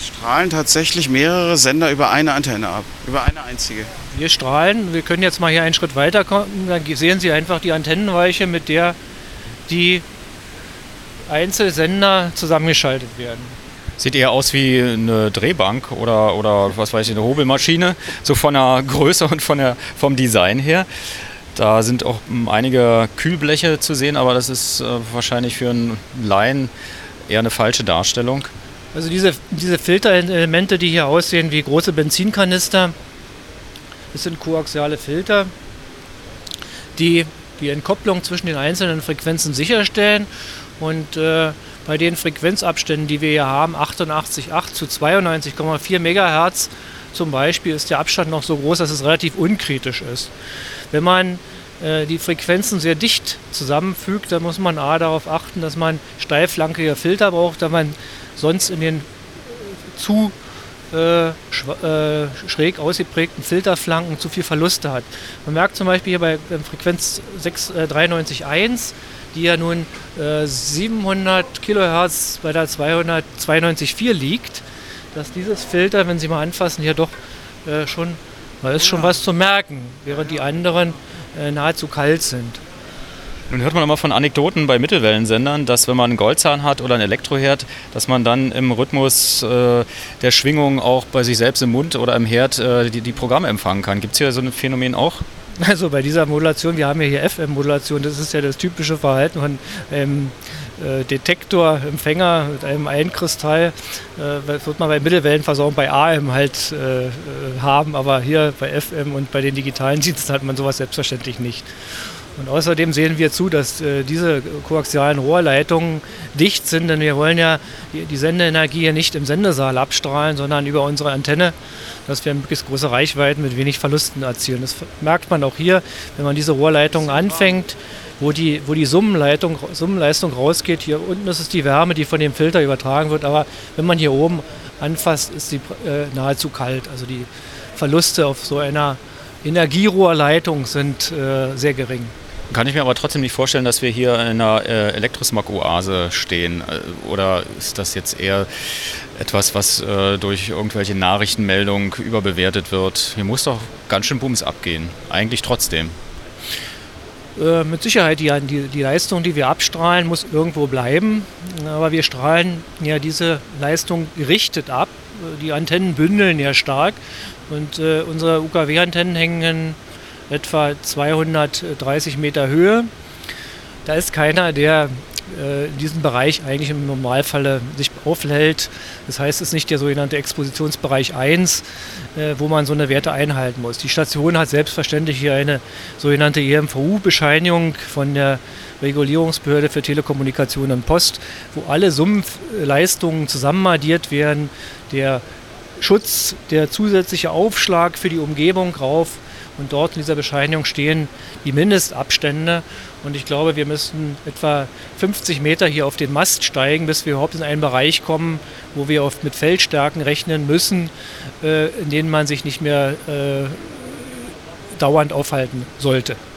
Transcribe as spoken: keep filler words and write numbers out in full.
Strahlen tatsächlich mehrere Sender über eine Antenne ab, über eine einzige. Wir strahlen, wir können jetzt mal hier einen Schritt weiter kommen, dann sehen Sie einfach die Antennenweiche, mit der die Einzelsender zusammengeschaltet werden. Sieht eher aus wie eine Drehbank oder, oder was weiß ich, eine Hobelmaschine, so von der Größe und von der, vom Design her. Da sind auch einige Kühlbleche zu sehen, aber das ist äh, wahrscheinlich für einen Laien eher eine falsche Darstellung. Also diese, diese Filterelemente, die hier aussehen wie große Benzinkanister, das sind koaxiale Filter, die die Entkopplung zwischen den einzelnen Frequenzen sicherstellen. Und äh, bei den Frequenzabständen, die wir hier haben, achtundachtzig Komma acht zu zweiundneunzig Komma vier Megahertz zum Beispiel, ist der Abstand noch so groß, dass es relativ unkritisch ist. Wenn man äh, die Frequenzen sehr dicht zusammenfügt, dann muss man A darauf achten, dass man steilflankige Filter braucht, da man sonst in den zu äh, schw- äh, schräg ausgeprägten Filterflanken zu viel Verluste hat. Man merkt zum Beispiel hier bei der Frequenz sechs, äh, dreiundneunzig Komma eins, die ja nun äh, siebenhundert Kilohertz bei der zweihundertzweiundneunzig Komma vier liegt, dass dieses Filter, wenn Sie mal anfassen, hier doch äh, schon, da ist schon was zu merken, während die anderen äh, nahezu kalt sind. Nun hört man immer von Anekdoten bei Mittelwellensendern, dass wenn man einen Goldzahn hat oder einen Elektroherd, dass man dann im Rhythmus äh, der Schwingung auch bei sich selbst im Mund oder im Herd äh, die, die Programme empfangen kann. Gibt es hier so ein Phänomen auch? Also bei dieser Modulation, wir haben ja hier F M-Modulation, das ist ja das typische Verhalten von einem äh, Detektor, Empfänger mit einem Einkristall. Äh, das wird man bei Mittelwellenversorgung bei A M halt äh, haben, aber hier bei F M und bei den digitalen Diensten hat man sowas selbstverständlich nicht. Und außerdem sehen wir zu, dass äh, diese koaxialen Rohrleitungen dicht sind, denn wir wollen ja die, die Sendeenergie hier nicht im Sendesaal abstrahlen, sondern über unsere Antenne, dass wir möglichst große Reichweiten mit wenig Verlusten erzielen. Das merkt man auch hier, wenn man diese Rohrleitungen anfängt, wo die, wo die Summenleitung, Summenleistung rausgeht. Hier unten ist es die Wärme, die von dem Filter übertragen wird, aber wenn man hier oben anfasst, ist sie äh, nahezu kalt. Also die Verluste auf so einer Energierohrleitung sind äh, sehr gering. Kann ich mir aber trotzdem nicht vorstellen, dass wir hier in einer äh, Elektrosmog-Oase stehen. Oder ist das jetzt eher etwas, was äh, durch irgendwelche Nachrichtenmeldungen überbewertet wird? Hier muss doch ganz schön Bums abgehen. Eigentlich trotzdem. Äh, mit Sicherheit, die, die, die Leistung, die wir abstrahlen, muss irgendwo bleiben. Aber wir strahlen ja diese Leistung gerichtet ab. Die Antennen bündeln ja stark. Und äh, unsere U K W-Antennen hängen in etwa zweihundertdreißig Meter Höhe. Da ist keiner, der äh, in diesem Bereich eigentlich im Normalfall sich aufhält. Das heißt, es ist nicht der sogenannte Expositionsbereich eins, äh, wo man so eine Werte einhalten muss. Die Station hat selbstverständlich hier eine sogenannte E M V U-Bescheinigung von der Regulierungsbehörde für Telekommunikation und Post, wo alle Summenleistungen zusammenaddiert werden. Der Schutz, der zusätzliche Aufschlag für die Umgebung rauf. Und dort in dieser Bescheinigung stehen die Mindestabstände. Und ich glaube, wir müssten etwa fünfzig Meter hier auf den Mast steigen, bis wir überhaupt in einen Bereich kommen, wo wir oft mit Feldstärken rechnen müssen, äh, in denen man sich nicht mehr äh, dauernd aufhalten sollte.